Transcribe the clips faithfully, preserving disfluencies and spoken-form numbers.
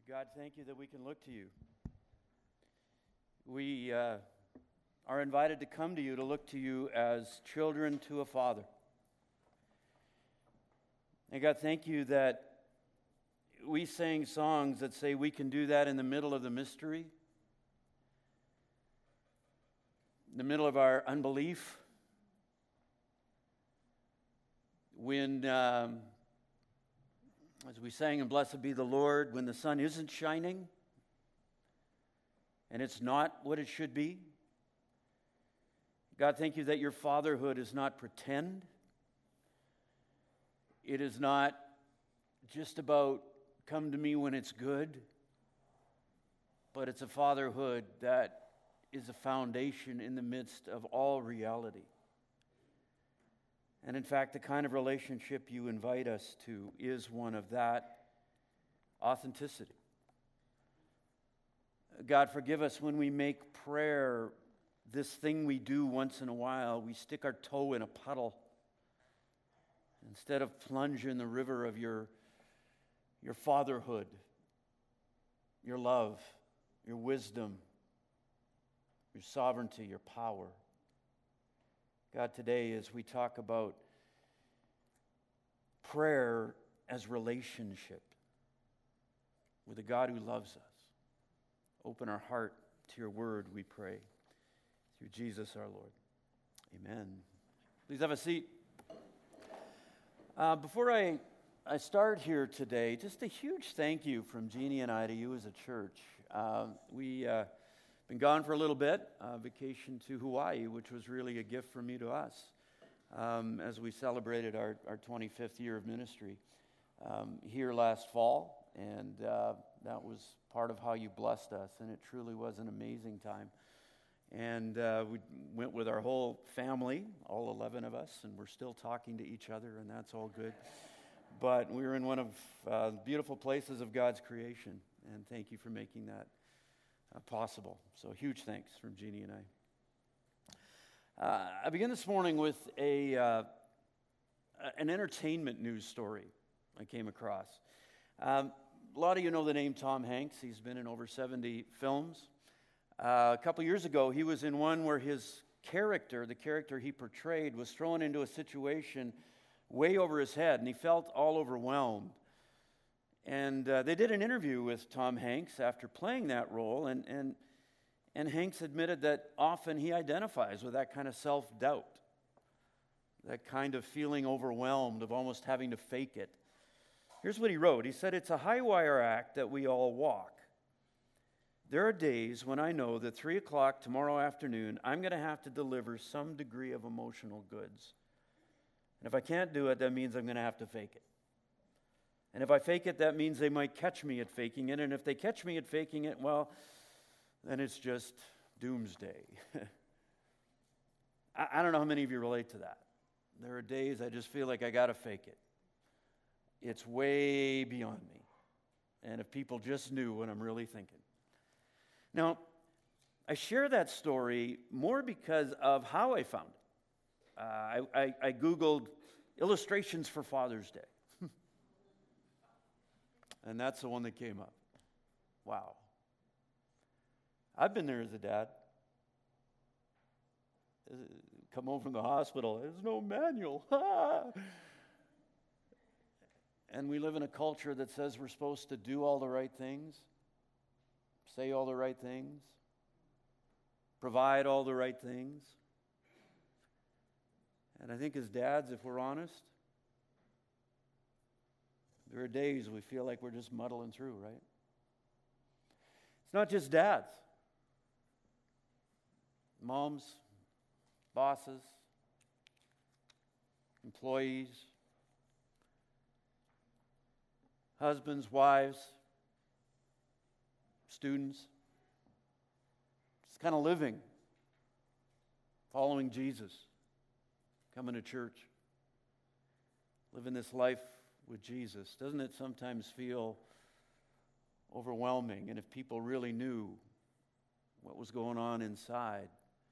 God, thank you that we can look to you. We uh, are invited to come to you, to look to you as children to a father. And God, thank you that we sang songs that say we can do that in the middle of the mystery, in the middle of our unbelief, when, um, as we sang in Blessed Be the Lord, when the sun isn't shining and it's not what it should be. God, thank you that your fatherhood is not pretend. It is not just about come to me when it's good, but it's a fatherhood that is a foundation in the midst of all reality. And in fact, the kind of relationship you invite us to is one of that authenticity. God, forgive us when we make prayer this thing we do once in a while. We stick our toe in a puddle instead of plunge in the river of your, your fatherhood, your love, your wisdom, your sovereignty, your power. God, today as we talk about prayer as relationship with a God who loves us, open our heart to your word, we pray. Through Jesus our Lord. Amen. Please have a seat. Uh, before I, I start here today, just a huge thank you from Jeannie and I to you as a church. Uh, we... Uh, Been gone for a little bit, uh, vacation to Hawaii, which was really a gift from you to us um, as we celebrated our, our twenty-fifth year of ministry um, here last fall. And uh, that was part of how you blessed us, and it truly was an amazing time. And uh, we went with our whole family, all eleven of us, and we're still talking to each other, and that's all good. But we were in one of uh, the beautiful places of God's creation, and thank you for making that Uh, possible. So huge thanks from Jeannie and I. Uh, I begin this morning with a uh, an entertainment news story I came across. Um, a lot of you know the name Tom Hanks. He's been in over seventy films. Uh, a couple years ago, he was in one where his character, the character he portrayed, was thrown into a situation way over his head, and he felt all overwhelmed. And uh, they did an interview with Tom Hanks after playing that role, and, and, and Hanks admitted that often he identifies with that kind of self-doubt, that kind of feeling overwhelmed, of almost having to fake it. Here's what he wrote. He said, "It's a high-wire act that we all walk. There are days when I know that three o'clock tomorrow afternoon, I'm going to have to deliver some degree of emotional goods. And if I can't do it, that means I'm going to have to fake it. And if I fake it, that means they might catch me at faking it. And if they catch me at faking it, well, then it's just doomsday." I, I don't know how many of you relate to that. There are days I just feel like I got to fake it. It's way beyond me. And if people just knew what I'm really thinking. Now, I share that story more because of how I found it. Uh, I, I, I Googled illustrations for Father's Day. And that's the one that came up. Wow. I've been there as a dad. Come home from the hospital. There's no manual. And we live in a culture that says we're supposed to do all the right things, say all the right things, provide all the right things. And I think as dads, if we're honest, there are days we feel like we're just muddling through, right? It's not just dads. Moms, bosses, employees, husbands, wives, students. It's kind of living, following Jesus, coming to church, living this life with Jesus. Doesn't it sometimes feel overwhelming? And if people really knew what was going on inside,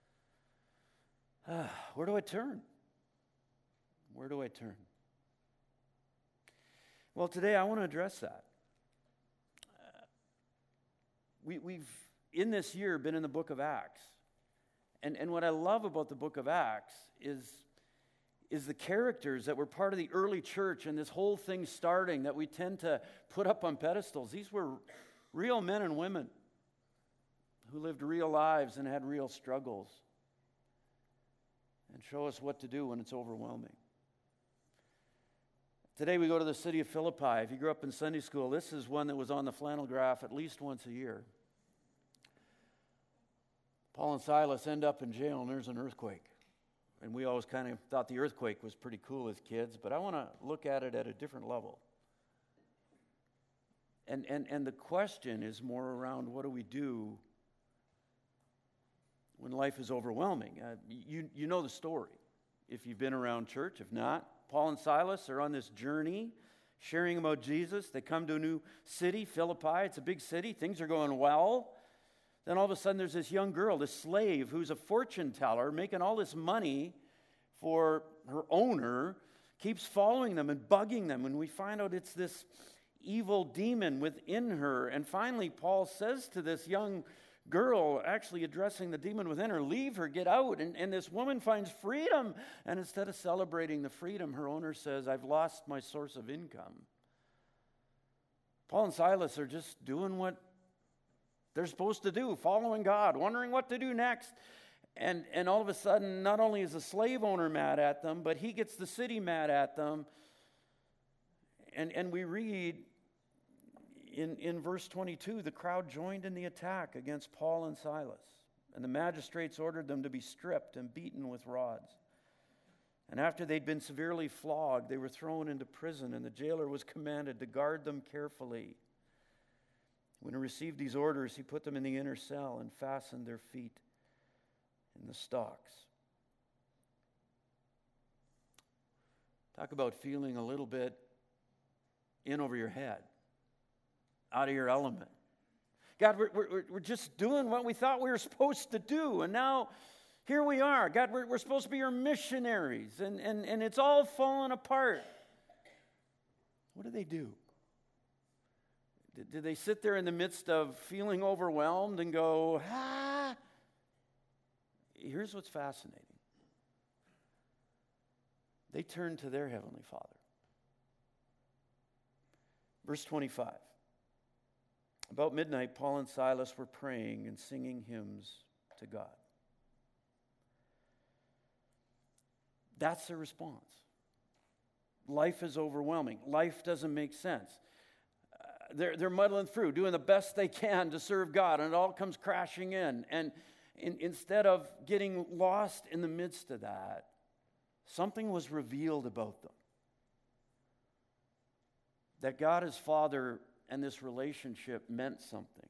ah, where do I turn? Where do I turn? Well, today I want to address that. we, we've, in this year, been in the book of Acts. And, and what I love about the book of Acts is, is the characters that were part of the early church and this whole thing starting that we tend to put up on pedestals. These were real men and women who lived real lives and had real struggles and show us what to do when it's overwhelming. Today we go to the city of Philippi. If you grew up in Sunday school, this is one that was on the flannel graph at least once a year. Paul and Silas end up in jail and there's an earthquake. And we always kind of thought the earthquake was pretty cool as kids, but I want to look at it at a different level. And, and, and the question is more around what do we do when life is overwhelming? Uh, you, you know the story if you've been around church. If not, Paul and Silas are on this journey sharing about Jesus. They come to a new city, Philippi. It's a big city. Things are going well. Then all of a sudden there's this young girl, this slave, who's a fortune teller, making all this money for her owner, keeps following them and bugging them. And we find out it's this evil demon within her. And finally, Paul says to this young girl, actually addressing the demon within her, leave her, get out. And, and this woman finds freedom. And instead of celebrating the freedom, her owner says, I've lost my source of income. Paul and Silas are just doing what they're supposed to do, following God, wondering what to do next. And, and all of a sudden, not only is the slave owner mad at them, but he gets the city mad at them. And, and we read in, in verse twenty-two, the crowd joined in the attack against Paul and Silas. And the magistrates ordered them to be stripped and beaten with rods. And after they'd been severely flogged, they were thrown into prison, and the jailer was commanded to guard them carefully. When he received these orders, he put them in the inner cell and fastened their feet in the stocks. Talk about feeling a little bit in over your head, out of your element. God, we're, we're, we're just doing what we thought we were supposed to do, and now here we are. God, we're, we're supposed to be your missionaries, and, and, and it's all falling apart. What do they do? Did they sit there in the midst of feeling overwhelmed and go, ah? Here's what's fascinating. They turned to their Heavenly Father. Verse twenty-five. About midnight, Paul and Silas were praying and singing hymns to God. That's the response. Life is overwhelming. Life doesn't make sense. They're, they're muddling through, doing the best they can to serve God, and it all comes crashing in. And in, instead of getting lost in the midst of that, something was revealed about them. That God as Father and this relationship meant something.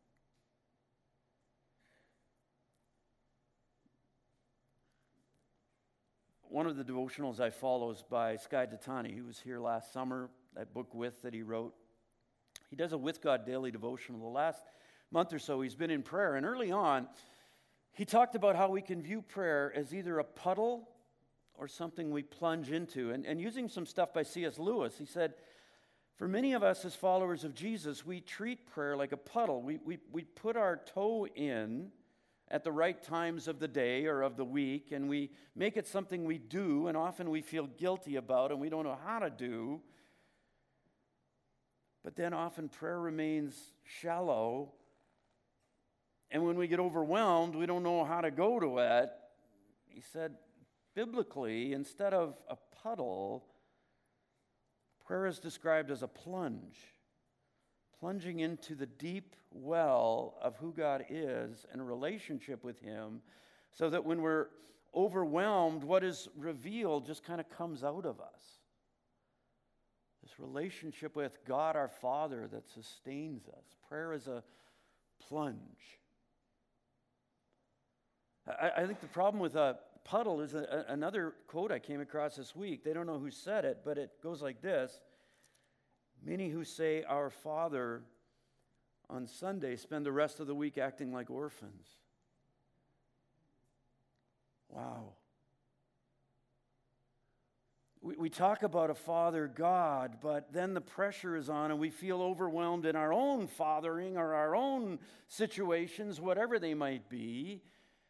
One of the devotionals I follow is by Skye Jethani. He was here last summer, that book With that he wrote. He does a With God daily devotional. The last month or so, he's been in prayer. And early on, he talked about how we can view prayer as either a puddle or something we plunge into. And, and using some stuff by C S Lewis, he said, for many of us as followers of Jesus, we treat prayer like a puddle. We, we, we put our toe in at the right times of the day or of the week, and we make it something we do, and often we feel guilty about and we don't know how to do. But then often prayer remains shallow, and when we get overwhelmed, we don't know how to go to it. He said, biblically, instead of a puddle, prayer is described as a plunge, plunging into the deep well of who God is and a relationship with Him, so that when we're overwhelmed, what is revealed just kind of comes out of us. This relationship with God our Father that sustains us. Prayer is a plunge. I, I think the problem with a puddle is a, a, another quote I came across this week. They don't know who said it, but it goes like this. Many who say our Father on Sunday spend the rest of the week acting like orphans. Wow. We, we talk about a Father God, but then the pressure is on and we feel overwhelmed in our own fathering or our own situations, whatever they might be.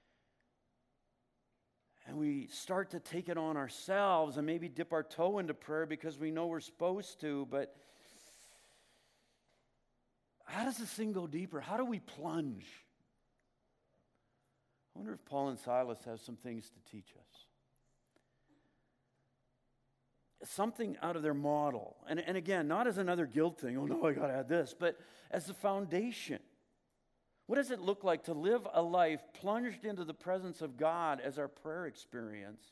And we start to take it on ourselves and maybe dip our toe into prayer because we know we're supposed to, but how does this thing go deeper? How do we plunge? I wonder if Paul and Silas have some things to teach us. Something out of their model. And, and again, not as another guilt thing, oh no, I got to add this, but as the foundation. What does it look like to live a life plunged into the presence of God as our prayer experience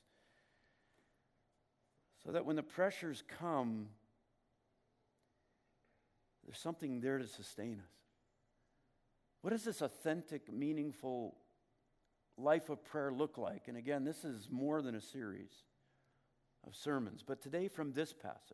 so that when the pressures come, there's something there to sustain us? What does this authentic, meaningful life of prayer look like? And again, this is more than a series of sermons. But today from this passage,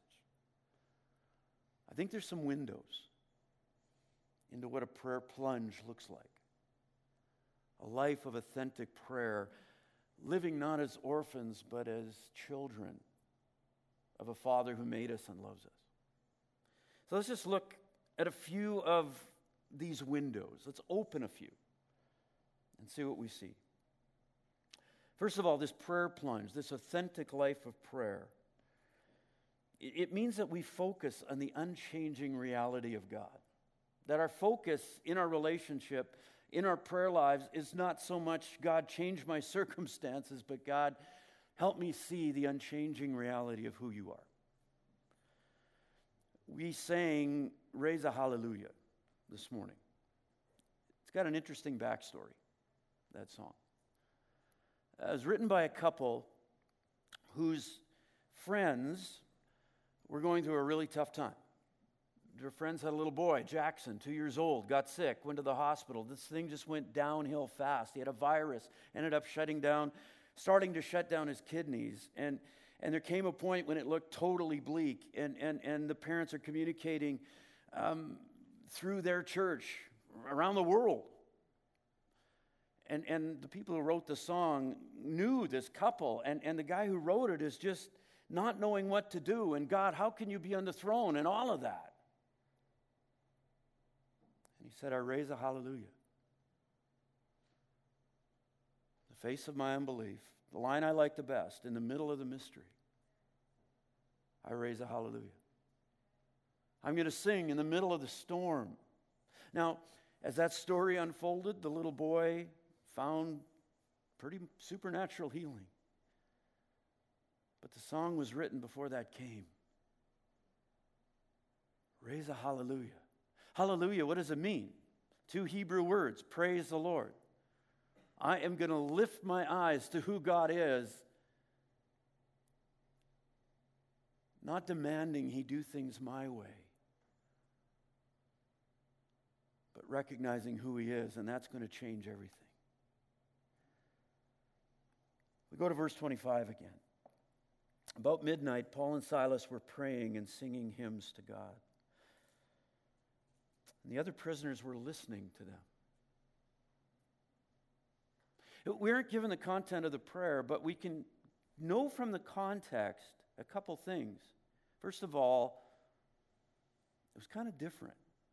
I think there's some windows into what a prayer plunge looks like. A life of authentic prayer, living not as orphans, but as children of a Father who made us and loves us. So let's just look at a few of these windows. Let's open a few and see what we see. First of all, this prayer plunge, this authentic life of prayer, it means that we focus on the unchanging reality of God. That our focus in our relationship, in our prayer lives, is not so much, God, change my circumstances, but God, help me see the unchanging reality of who you are. We sang Raise a Hallelujah this morning. It's got an interesting backstory, that song. It was written by a couple whose friends were going through a really tough time. Their friends had a little boy, Jackson, two years old, got sick, went to the hospital. This thing just went downhill fast. He had a virus, ended up shutting down, starting to shut down his kidneys. And, and there came a point when it looked totally bleak, and, and, and the parents are communicating um, through their church around the world. And, and the people who wrote the song knew this couple, and, and the guy who wrote it is just not knowing what to do. And God, how can you be on the throne and all of that? And he said, I raise a hallelujah. The face of my unbelief, the line I like the best, in the middle of the mystery, I raise a hallelujah. I'm going to sing in the middle of the storm. Now, as that story unfolded, the little boy found pretty supernatural healing. But the song was written before that came. Raise a hallelujah. Hallelujah, what does it mean? Two Hebrew words, praise the Lord. I am going to lift my eyes to who God is, not demanding he do things my way, but recognizing who he is, and that's going to change everything. We go to verse twenty-five again. About midnight, Paul and Silas were praying and singing hymns to God. And the other prisoners were listening to them. We aren't given the content of the prayer, but we can know from the context a couple things. First of all, it was kind of different.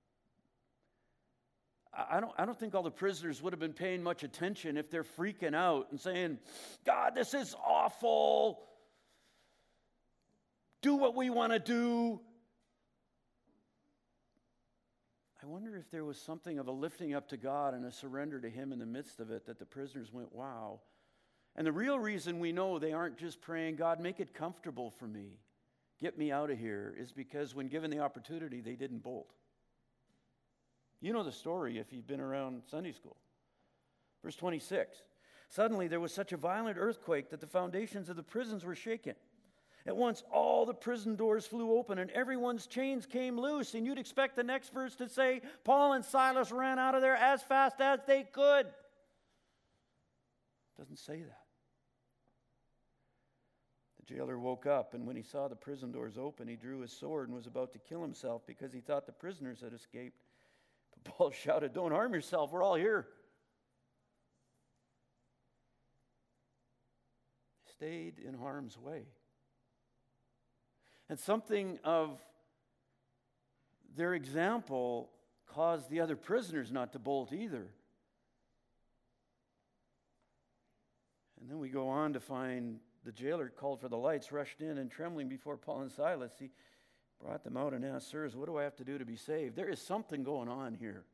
I don't, I don't think all the prisoners would have been paying much attention if they're freaking out and saying, God, this is awful. Do what we want to do. I wonder if there was something of a lifting up to God and a surrender to him in the midst of it, that the prisoners went, wow. And the real reason we know they aren't just praying, God, make it comfortable for me, get me out of here, is because when given the opportunity, they didn't bolt. You know the story if you've been around Sunday school. Verse twenty-six, suddenly there was such a violent earthquake that the foundations of the prisons were shaken. At once, all the prison doors flew open and everyone's chains came loose. And you'd expect the next verse to say, Paul and Silas ran out of there as fast as they could. It doesn't say that. The jailer woke up, and when he saw the prison doors open, he drew his sword and was about to kill himself because he thought the prisoners had escaped. But Paul shouted, don't harm yourself, we're all here. He stayed in harm's way. And something of their example caused the other prisoners not to bolt either. And then we go on to find the jailer called for the lights, rushed in, and trembling before Paul and Silas, he brought them out and asked, "Sirs, what do I have to do to be saved?" There is something going on here.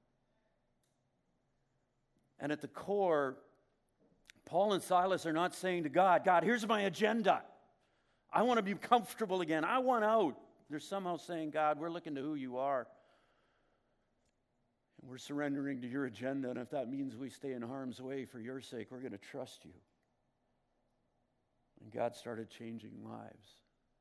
And at the core, Paul and Silas are not saying to God, "God, here's my agenda. I want to be comfortable again. I want out." They're somehow saying, "God, we're looking to who you are. And we're surrendering to your agenda. And if that means we stay in harm's way for your sake, we're going to trust you." And God started changing lives.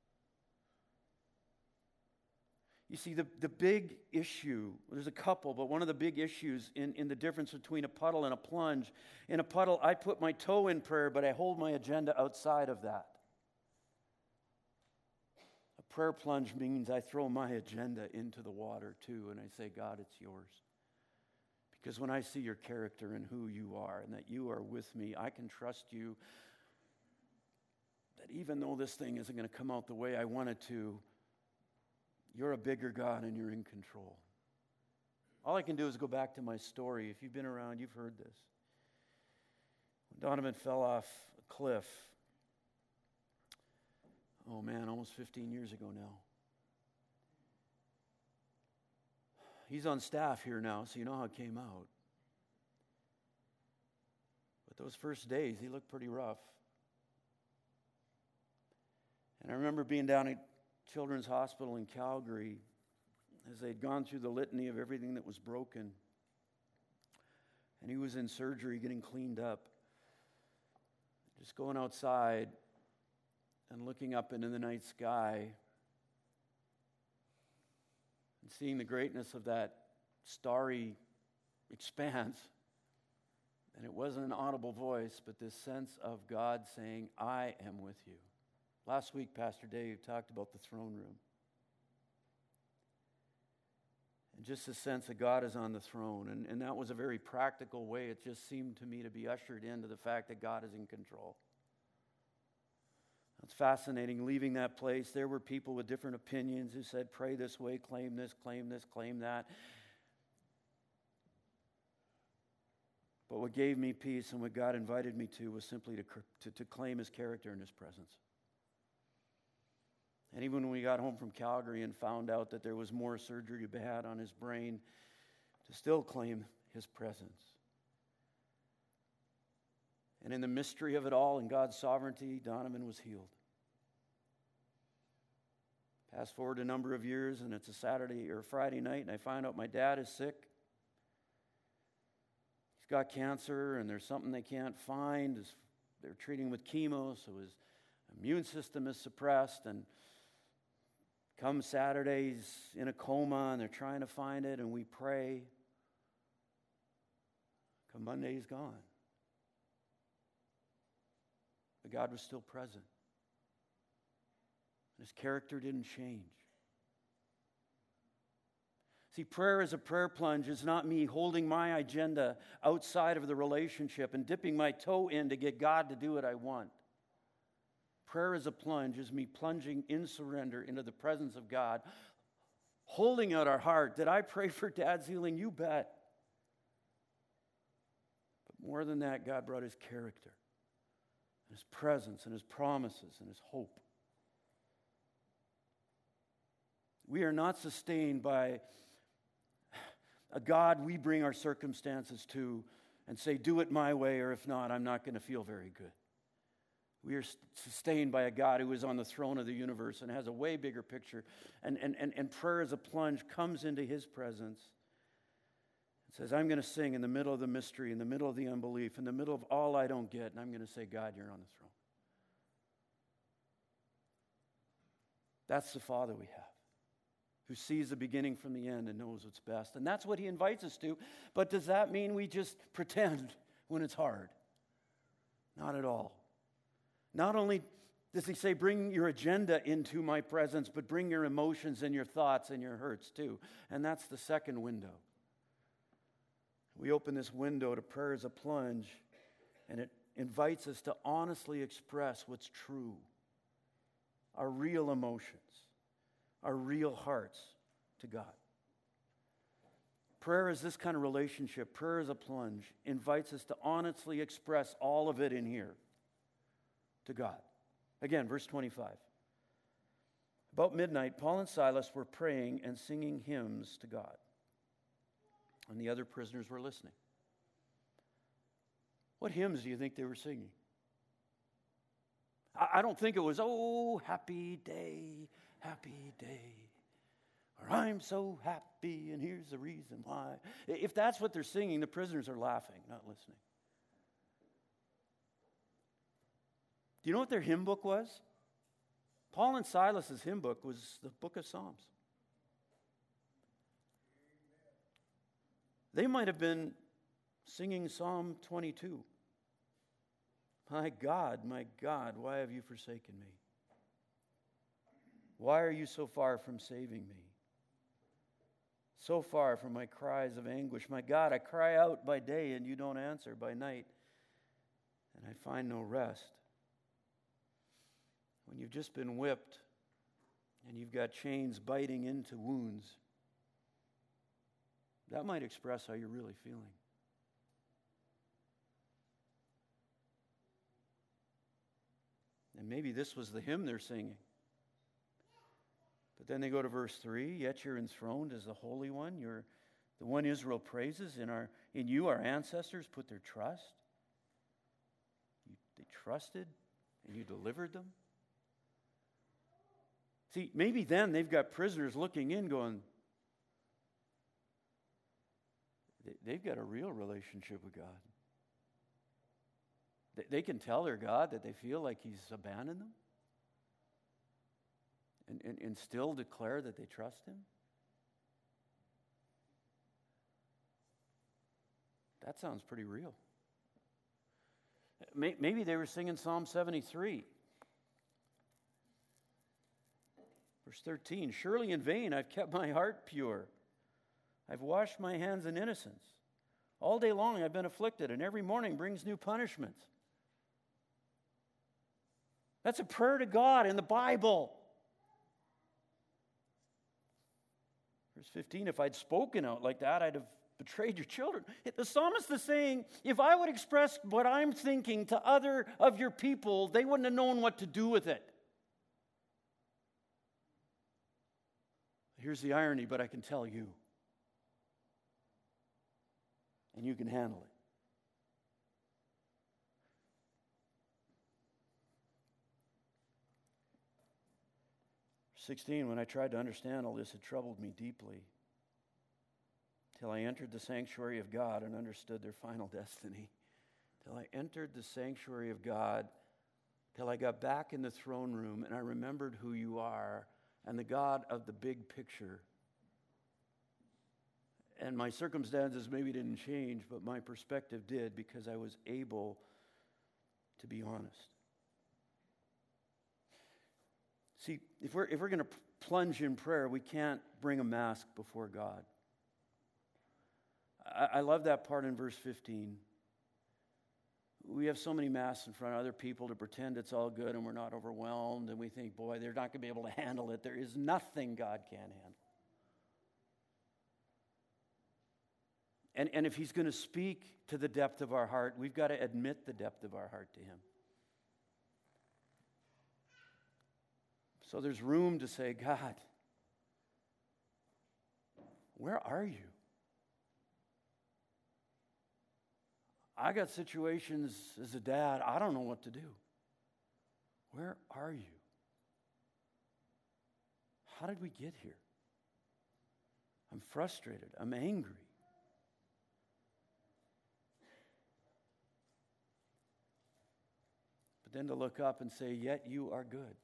You see, the, the big issue, there's a couple, but one of the big issues in, in the difference between a puddle and a plunge, in a puddle, I put my toe in prayer, but I hold my agenda outside of that. A prayer plunge means I throw my agenda into the water too, and I say, "God, it's yours." Because when I see your character and who you are, and that you are with me, I can trust you that even though this thing isn't going to come out the way I want it to, you're a bigger God and you're in control. All I can do is go back to my story. If you've been around, you've heard this. When Donovan fell off a cliff, oh man, almost fifteen years ago now. He's on staff here now, so you know how it came out. But those first days, he looked pretty rough. And I remember being down at Children's Hospital in Calgary as they'd gone through the litany of everything that was broken. And he was in surgery getting cleaned up. Just going outside and looking up into the night sky and seeing the greatness of that starry expanse. And it wasn't an audible voice, but this sense of God saying, "I am with you." Last week, Pastor Dave talked about the throne room. And just a sense that God is on the throne. And, and that was a very practical way. It just seemed to me to be ushered into the fact that God is in control. It's fascinating. Leaving that place, there were people with different opinions who said, "Pray this way, claim this, claim this, claim that." But what gave me peace and what God invited me to was simply to, to, to claim His character and His presence. And even when we got home from Calgary and found out that there was more surgery to be had on his brain, to still claim His presence. And in the mystery of it all, in God's sovereignty, Donovan was healed. Fast forward a number of years, and it's a Saturday or Friday night, and I find out my dad is sick. He's got cancer, and there's something they can't find. They're treating with chemo, so his immune system is suppressed, and come Saturday, he's in a coma, and they're trying to find it, and we pray. Come Monday, he's gone. But God was still present. His character didn't change. See, prayer as a prayer plunge is not me holding my agenda outside of the relationship and dipping my toe in to get God to do what I want. Prayer as a plunge is me plunging in surrender into the presence of God, holding out our heart. Did I pray for Dad's healing? You bet. But more than that, God brought His character, His presence, and His promises, and His hope. We are not sustained by a God we bring our circumstances to and say, "Do it my way, or if not, I'm not going to feel very good." We are sustained by a God who is on the throne of the universe and has a way bigger picture. And, and, and, and prayer as a plunge comes into His presence. It says, I'm going to sing in the middle of the mystery, in the middle of the unbelief, in the middle of all I don't get, and I'm going to say, "God, you're on the throne." That's the Father we have, who sees the beginning from the end and knows what's best. And that's what He invites us to. But does that mean we just pretend when it's hard? Not at all. Not only does He say, "Bring your agenda into my presence," but bring your emotions and your thoughts and your hurts too. And that's the second window. We open this window to prayer as a plunge, and it invites us to honestly express what's true. our real emotions, our real hearts to God. Prayer is this kind of relationship. Prayer is a plunge. Invites us to honestly express all of it in here to God. Again, verse twenty-five. About midnight, Paul and Silas were praying and singing hymns to God, and the other prisoners were listening. What hymns do you think they were singing? I don't think it was, oh, happy day, happy day, or I'm so happy and here's the reason why. If that's what they're singing, the prisoners are laughing, not listening. Do you know what their hymn book was? Paul and Silas's hymn book was the book of Psalms. They might have been singing Psalm twenty-two. My God, my God, why have you forsaken me? Why are you so far from saving me? So far from my cries of anguish. My God, I cry out by day and you don't answer, by night, and I find no rest. When you've just been whipped and you've got chains biting into wounds, that might express how you're really feeling. And maybe this was the hymn they're singing. But then they go to verse three, yet you're enthroned as the Holy One. You're the one Israel praises. In, our, in you, our ancestors put their trust. You, they trusted and you delivered them. See, maybe then they've got prisoners looking in going, they've got a real relationship with God. They can tell their God that they feel like He's abandoned them and, and, and still declare that they trust Him. That sounds pretty real. Maybe they were singing Psalm seventy-three. Verse thirteen, surely in vain I've kept my heart pure. I've washed my hands in innocence. All day long I've been afflicted, and every morning brings new punishments. That's a prayer to God in the Bible. Verse fifteen, if I'd spoken out like that, I'd have betrayed your children. The psalmist is saying, if I would express what I'm thinking to other of your people, they wouldn't have known what to do with it. Here's the irony, but I can tell you. And you can handle it. sixteen, when I tried to understand all this, it troubled me deeply till I entered the sanctuary of God and understood their final destiny. Till I entered the sanctuary of God, till I got back in the throne room and I remembered who you are and the God of the big picture. And my circumstances maybe didn't change, but my perspective did because I was able to be honest. See, if we're, if we're going to plunge in prayer, we can't bring a mask before God. I, I love that part in verse fifteen. We have so many masks in front of other people to pretend it's all good and we're not overwhelmed, and we think, boy, they're not going to be able to handle it. There is nothing God can't handle. And, and if He's going to speak to the depth of our heart, we've got to admit the depth of our heart to Him. So there's room to say, God, where are you? I got situations as a dad, I don't know what to do. Where are you? How did we get here? I'm frustrated. I'm angry. But then to look up and say, yet you are good.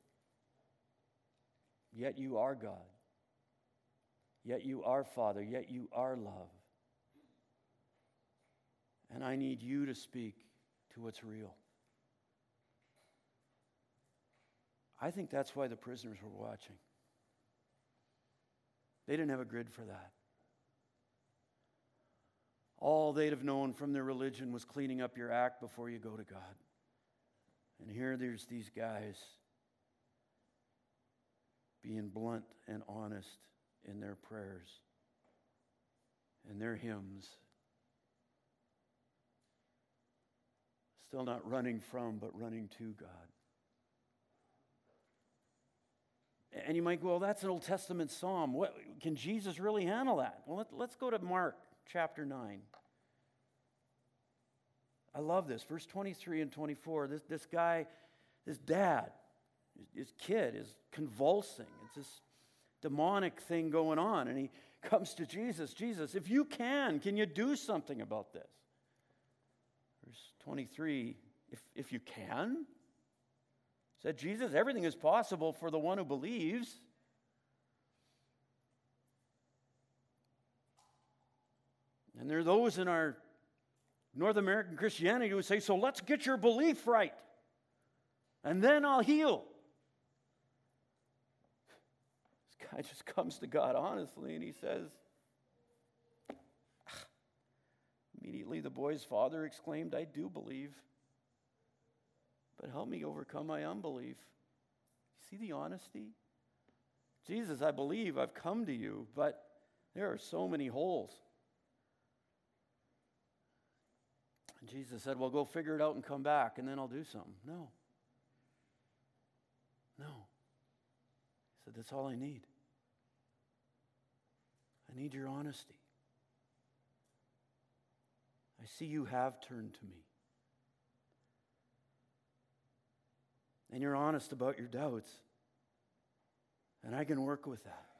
Yet you are God. Yet you are Father. Yet you are love. And I need you to speak to what's real. I think that's why the prisoners were watching. They didn't have a grid for that. All they'd have known from their religion was cleaning up your act before you go to God. And here there's these guys being blunt and honest in their prayers and their hymns. Still not running from, but running to God. And you might go, well, that's an Old Testament psalm. What, can Jesus really handle that? Well, let, let's go to Mark chapter nine. I love this. Verse twenty-three and twenty-four. This, this guy, this dad, his, his kid is convulsing. It's this demonic thing going on. And he comes to Jesus. Jesus, if you can, can you do something about this? Verse twenty-three, if, if you can? Said Jesus, everything is possible for the one who believes. And there are those in our North American Christianity who say, so let's get your belief right, and then I'll heal. This guy just comes to God honestly, and he says, immediately the boy's father exclaimed, I do believe, but help me overcome my unbelief. See the honesty? Jesus, I believe, I've come to you, but there are so many holes. And Jesus said, well, go figure it out and come back, and then I'll do something. No. No. He said, that's all I need. I need your honesty. I see you have turned to me. And you're honest about your doubts. And I can work with that.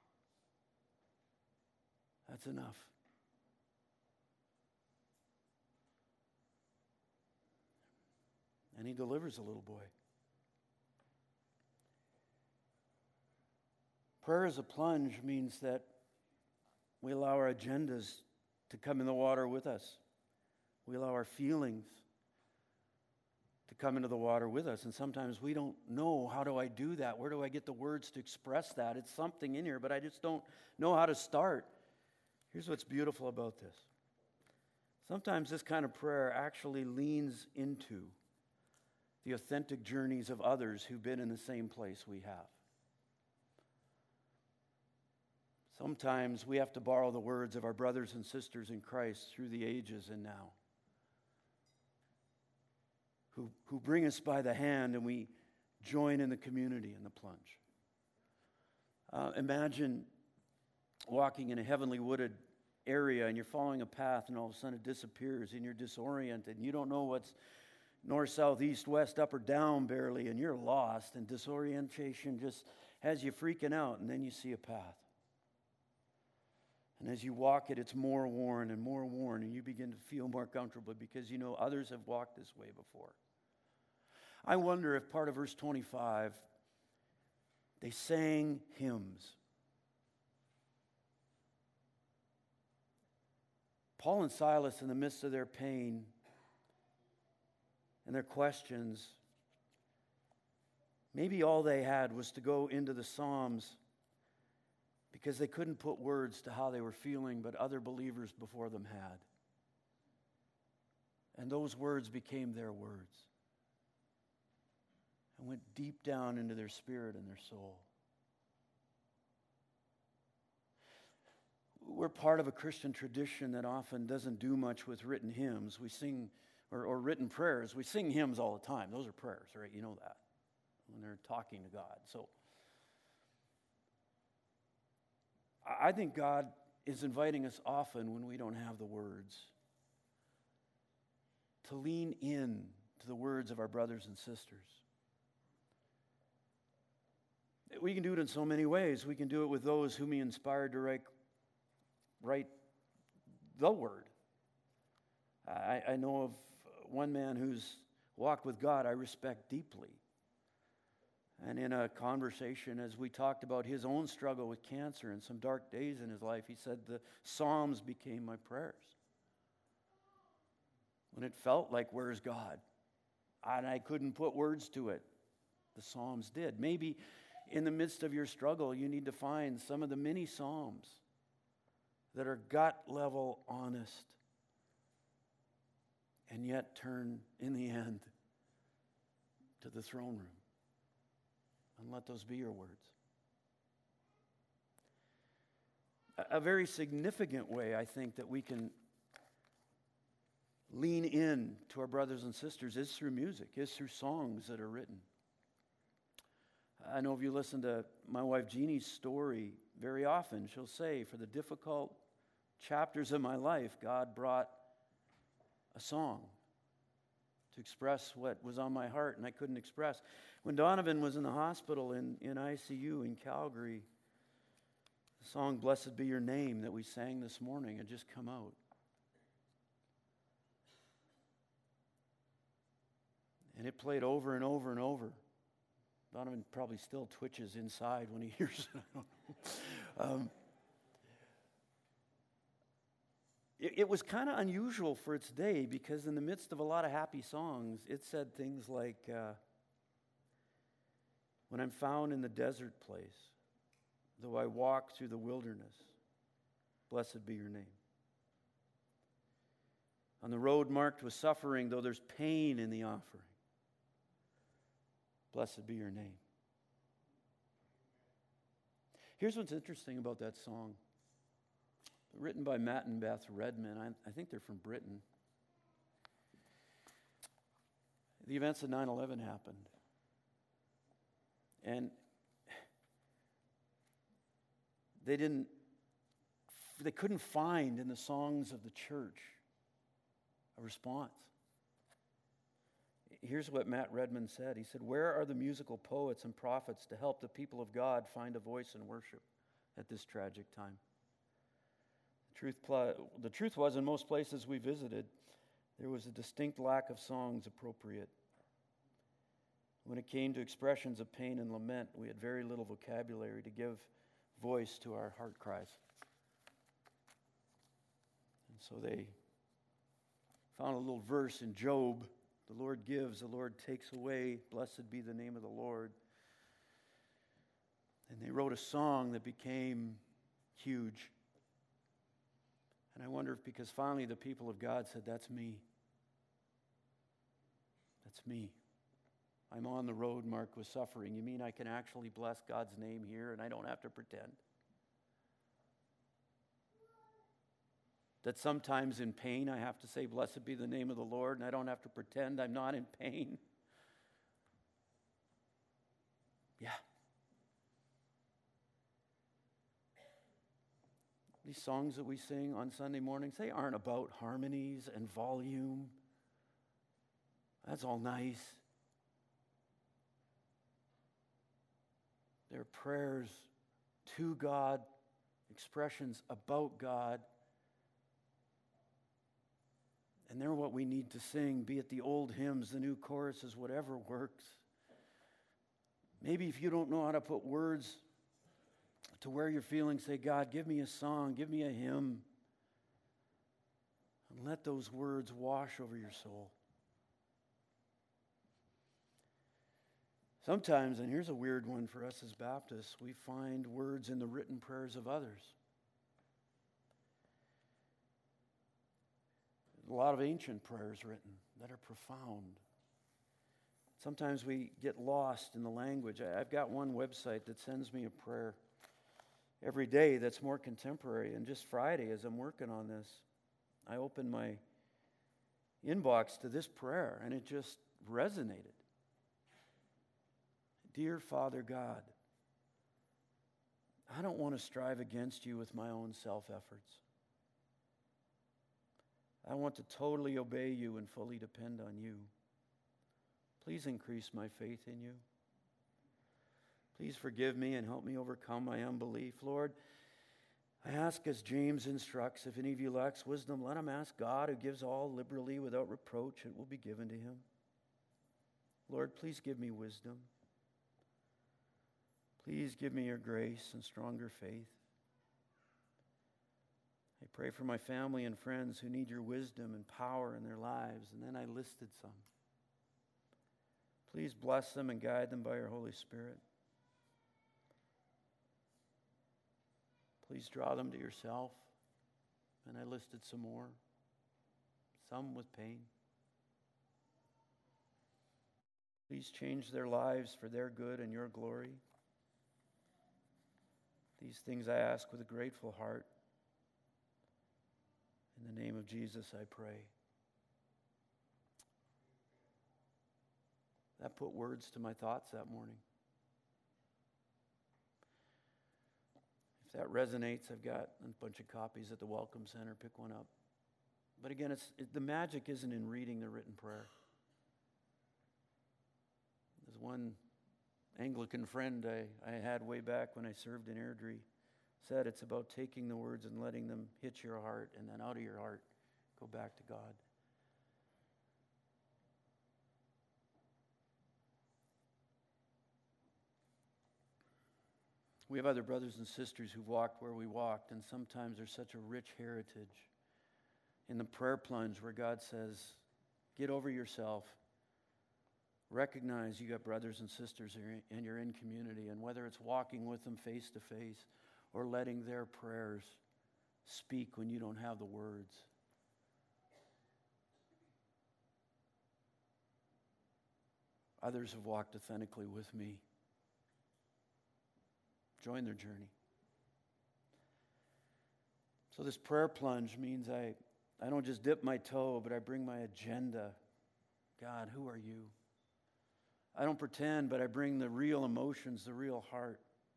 That's enough. And he delivers a little boy. Prayer as a plunge means that we allow our agendas to come in the water with us. We allow our feelings to come into the water with us. And sometimes we don't know, how do I do that? Where do I get the words to express that? It's something in here, but I just don't know how to start. Here's what's beautiful about this. Sometimes this kind of prayer actually leans into the authentic journeys of others who've been in the same place we have. Sometimes we have to borrow the words of our brothers and sisters in Christ through the ages and now, who, who bring us by the hand, and we join in the community in the plunge. Uh, imagine walking in a heavenly wooded area, and you're following a path, and all of a sudden it disappears, and you're disoriented, and you don't know what's north, south, east, west, up or down barely, and you're lost, and disorientation just has you freaking out, and then you see a path. And as you walk it, it's more worn and more worn, and you begin to feel more comfortable because you know others have walked this way before. I wonder if part of verse twenty-five, they sang hymns. Paul and Silas, in the midst of their pain and their questions, maybe all they had was to go into the Psalms because they couldn't put words to how they were feeling, but other believers before them had. And those words became their words and went deep down into their spirit and their soul. We're part of a Christian tradition that often doesn't do much with written hymns. We sing, or, or written prayers. We sing hymns all the time. Those are prayers, right? You know that, when they're talking to God. So I think God is inviting us often when we don't have the words to lean in to the words of our brothers and sisters. We can do it in so many ways. We can do it with those whom He inspired to write, write the Word. I, I know of one man who's walked with God I respect deeply. And in a conversation, as we talked about his own struggle with cancer and some dark days in his life, he said, the Psalms became my prayers. When it felt like, where's God? And I couldn't put words to it. The Psalms did. Maybe in the midst of your struggle, you need to find some of the many Psalms that are gut-level honest and yet turn, in the end, to the throne room. And let those be your words. A very significant way, I think, that we can lean in to our brothers and sisters is through music, is through songs that are written. I know if you listen to my wife Jeannie's story, very often she'll say, for the difficult chapters of my life, God brought a song to express what was on my heart and I couldn't express. When Donovan was in the hospital in, in I C U in Calgary, the song Blessed Be Your Name that we sang this morning had just come out. And it played over and over and over. Donovan probably still twitches inside when he hears it. I don't know. Um, it, it was kind of unusual for its day because in the midst of a lot of happy songs, it said things like, uh, when I'm found in the desert place, though I walk through the wilderness, blessed be your name. On the road marked with suffering, though there's pain in the offering, blessed be your name. Here's what's interesting about that song. Written by Matt and Beth Redman. I, I think they're from Britain. The events of nine eleven happened. And they didn't, they couldn't find in the songs of the church a response. Here's what Matt Redman said. He said, "Where are the musical poets and prophets to help the people of God find a voice in worship at this tragic time?" The truth, pl- the truth was, in most places we visited, there was a distinct lack of songs appropriate. When it came to expressions of pain and lament, we had very little vocabulary to give voice to our heart cries. And so they found a little verse in Job. The Lord gives, the Lord takes away. Blessed be the name of the Lord. And they wrote a song that became huge. And I wonder if because finally the people of God said, that's me. That's me. I'm on the road marked with suffering. You mean I can actually bless God's name here and I don't have to pretend? That sometimes in pain I have to say, blessed be the name of the Lord, and I don't have to pretend I'm not in pain. Yeah. These songs that we sing on Sunday mornings, they aren't about harmonies and volume. That's all nice. They're prayers to God, expressions about God. And they're what we need to sing, be it the old hymns, the new choruses, whatever works. Maybe if you don't know how to put words to where you're feeling, say, God, give me a song, give me a hymn. And let those words wash over your soul. Sometimes, and here's a weird one for us as Baptists, we find words in the written prayers of others. A lot of ancient prayers written that are profound. Sometimes we get lost in the language. I've got one website that sends me a prayer every day that's more contemporary. And just Friday, as I'm working on this, I opened my inbox to this prayer, and it just resonated. Dear Father God, I don't want to strive against you with my own self-efforts. I want to totally obey you and fully depend on you. Please increase my faith in you. Please forgive me and help me overcome my unbelief. Lord, I ask as James instructs, if any of you lacks wisdom, let him ask God who gives all liberally without reproach. It will be given to him. Lord, please give me wisdom. Please give me your grace and stronger faith. I pray for my family and friends who need your wisdom and power in their lives. And then I listed some. Please bless them and guide them by your Holy Spirit. Please draw them to yourself. And I listed some more. Some with pain. Please change their lives for their good and your glory. These things I ask with a grateful heart. In the name of Jesus, I pray. That put words to my thoughts that morning. If that resonates, I've got a bunch of copies at the Welcome Center. Pick one up. But again, it's, it, the magic isn't in reading the written prayer. There's one Anglican friend I, I had way back when I served in Airdrie said it's about taking the words and letting them hit your heart, and then out of your heart, go back to God. We have other brothers and sisters who've walked where we walked, and sometimes there's such a rich heritage in the prayer plunge where God says, get over yourself. Recognize you got brothers and sisters and you're in community, and whether it's walking with them face to face or letting their prayers speak when you don't have the words. Others have walked authentically with me. Join their journey. So this prayer plunge means I, I don't just dip my toe, but I bring my agenda. God, who are you? I don't pretend, but I bring the real emotions, the real heart.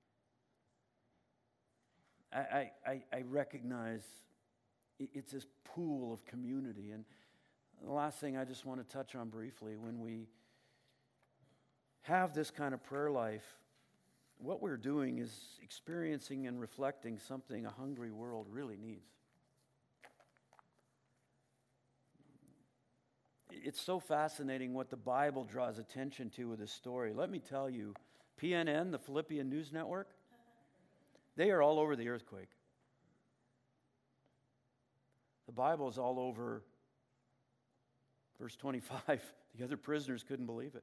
I, I, I recognize it's this pool of community. And the last thing I just want to touch on briefly, when we have this kind of prayer life, what we're doing is experiencing and reflecting something a hungry world really needs. It's so fascinating what the Bible draws attention to with this story. Let me tell you, P N N, the Philippian News Network, they are all over the earthquake. The Bible is all over verse twenty-five. The other prisoners couldn't believe it.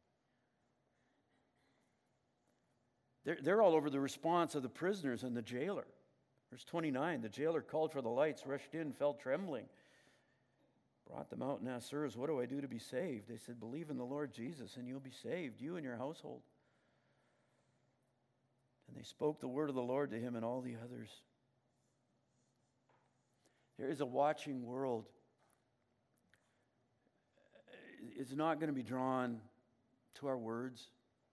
They're, they're all over the response of the prisoners and the jailer. Verse twenty-nine, the jailer called for the lights, rushed in, fell trembling. Brought them out and asked, sirs, what do I do to be saved? They said, believe in the Lord Jesus and you'll be saved, you and your household. And they spoke the word of the Lord to him and all the others. There is a watching world. It's not going to be drawn to our words,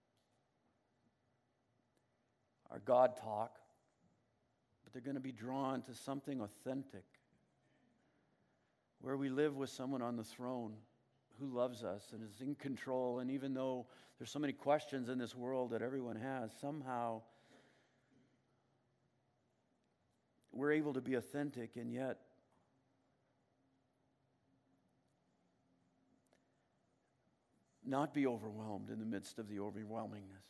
our God talk, but they're going to be drawn to something authentic, where we live with someone on the throne who loves us and is in control. And even though there's so many questions in this world that everyone has, somehow we're able to be authentic and yet not be overwhelmed in the midst of the overwhelmingness.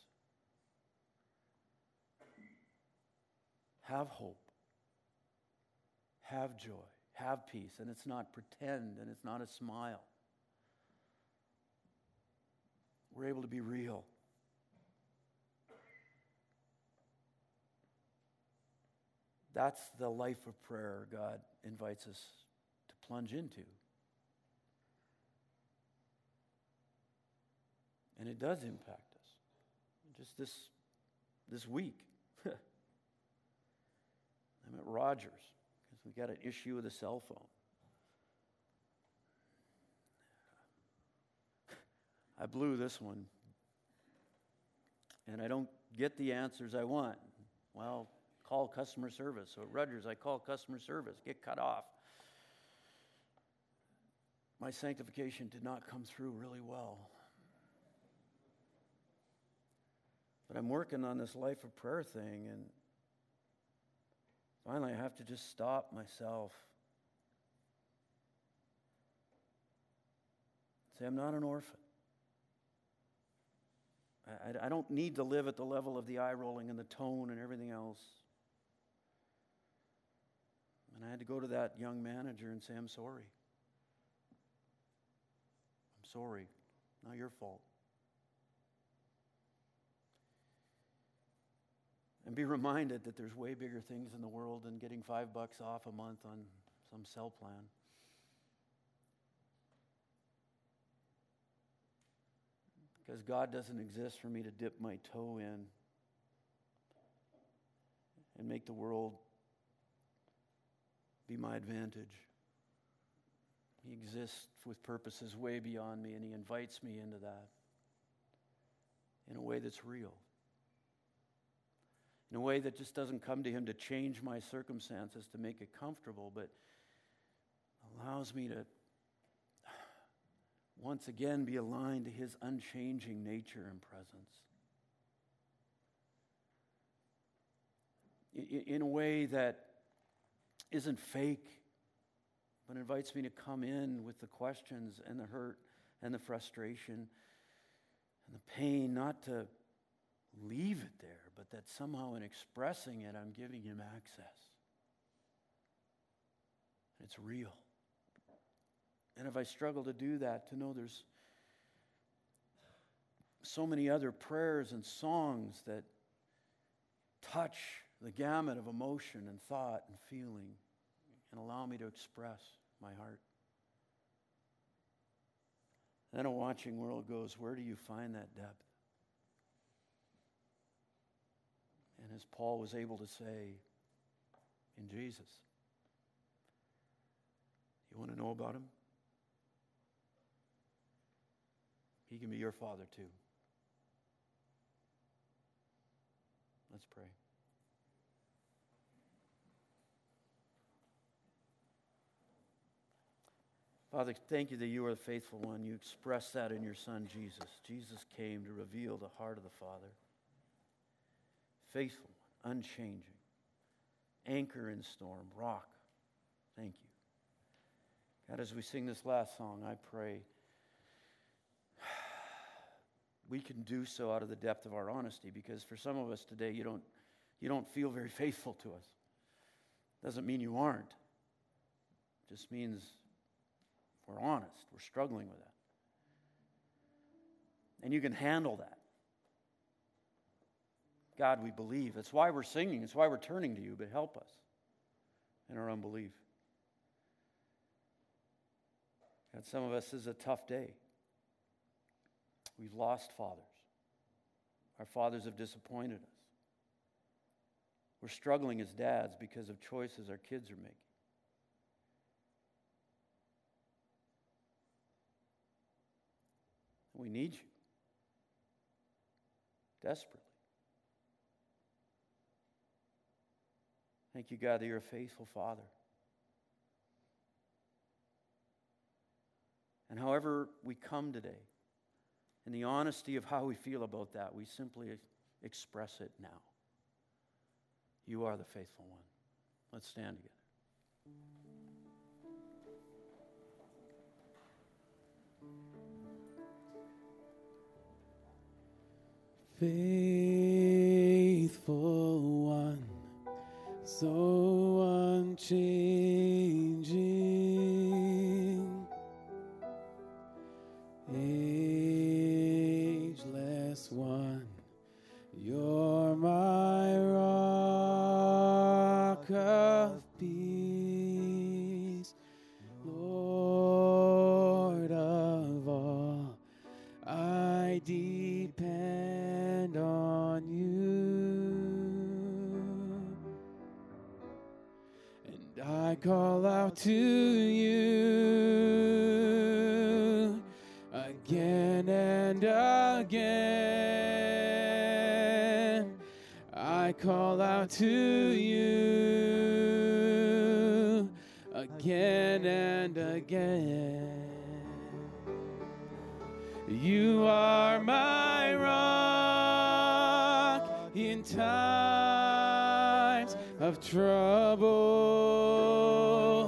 Have hope. Have joy. Have peace. And it's not pretend and it's not a smile. We're able to be real. That's the life of prayer God invites us to plunge into. And it does impact us. Just this, this week, I'm at Rogers because we got an issue with a cell phone. I blew this one, and I don't get the answers I want. Well, call customer service. So at Rogers, I call customer service, get cut off. My sanctification did not come through really well. But I'm working on this life of prayer thing, and finally I have to just stop myself. Say, I'm not an orphan. I, I don't need to live at the level of the eye rolling and the tone and everything else. And I had to go to that young manager and say, I'm sorry. I'm sorry. Not your fault. And be reminded that there's way bigger things in the world than getting five bucks off a month on some cell plan. Because God doesn't exist for me to dip my toe in and make the world be my advantage. He exists with purposes way beyond me, and He invites me into that in a way that's real. In a way that just doesn't come to Him to change my circumstances, to make it comfortable, but allows me to once again be aligned to His unchanging nature and presence. In a way that isn't fake, but invites me to come in with the questions and the hurt and the frustration and the pain, not to leave it there, but that somehow in expressing it, I'm giving Him access. It's real. And if I struggle to do that, to know there's so many other prayers and songs that touch the gamut of emotion and thought and feeling and allow me to express my heart. And then a watching world goes, where do you find that depth? And as Paul was able to say, in Jesus. You want to know about Him? He can be your Father too. Let's pray. Father, thank You that You are the faithful one. You express that in Your Son, Jesus. Jesus came to reveal the heart of the Father. Faithful one, unchanging, anchor in storm, rock. Thank You. God, as we sing this last song, I pray we can do so out of the depth of our honesty, because for some of us today, you don't, you don't feel very faithful to us. Doesn't mean you aren't. It just means we're honest. We're struggling with that. And you can handle that. God, we believe. That's why we're singing. That's why we're turning to You, but help us in our unbelief. God, some of us, this is a tough day. We've lost fathers. Our fathers have disappointed us. We're struggling as dads because of choices our kids are making. We need You desperately. Thank You, God, that You're a faithful Father. And however we come today, in the honesty of how we feel about that, we simply express it now. You are the faithful one. Let's stand together. Faithful one, so unchanging, ageless one, You're my rock of peace, Lord of all, I depend on You, and I call out to You again and again. I call out to You again and again. You are my rock in times of trouble.